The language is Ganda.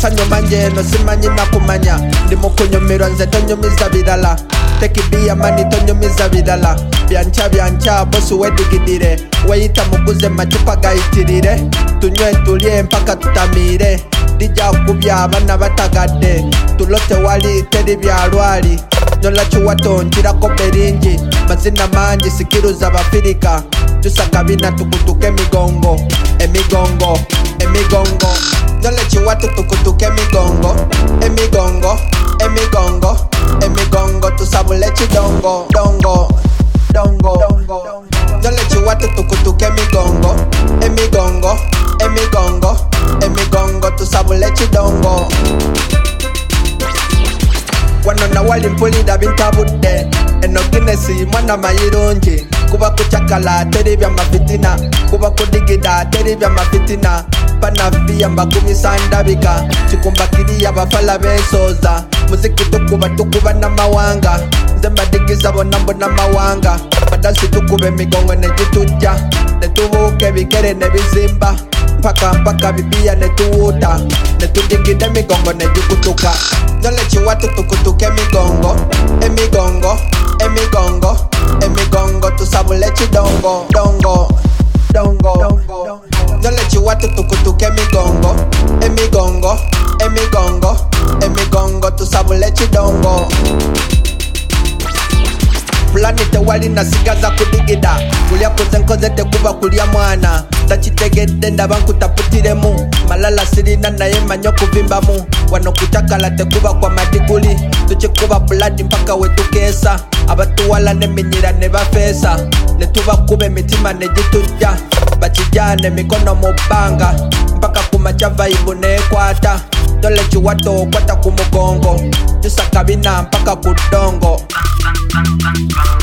amasanyo manje no simanyi nakumanya ndi mukunyumirwa nze tonyumiza birala tekibiya mani tonyumiza birala byanca bosi wedigidire weyita muguze macupa gayitirire tunywe tulye mpaka tutamire dija kubya abana batagadde tulote wali teri byalwali nyola chiwato nchirako beringi mazina manji sikiruza bafirika tusakabina tukutuke emigongo nyola chiwato tukutuke emigongo tusabule chidongo nyola chiwato tukutuke emigongo tusabule chidongo wano na wali mpulira bintabudde eno Guinness mwana mayirungi kuba kuchakala teri bya mafitina kuba kudigida teri bya mafitina panavia mbakubisa ndabika chikumbakiriya bafala besoza muziki tukuba n'amawanga nze mbadigiza mbona amawanga badansi tukube emigongo negitujja netubuuka ebikere nebizimba mpaka bibiya netuwuta netudigida emigongo negikutuka nyole chiwatu tukutuke emigongo tusabule chidongo nyole chiwatu tukutuke emigongo tusabule chidongo fulani tewali nasigaza kudigida kulya kuze nkoze tekuba kulya mwana tachitegedde ndaba nkutaputiremu malala sirina naye manyo kuvimbamu wano kuchakala tekuba kwa madiguli tuchikuba buladi mpaka wetukesa abatuwala neminyira nebafesa netubakuba emitima negitujja bakijane mikono mu bbanga mpaka kumacha vaibu nekwata tole chiwato kwata kumugongo tusakabina mpaka kudongo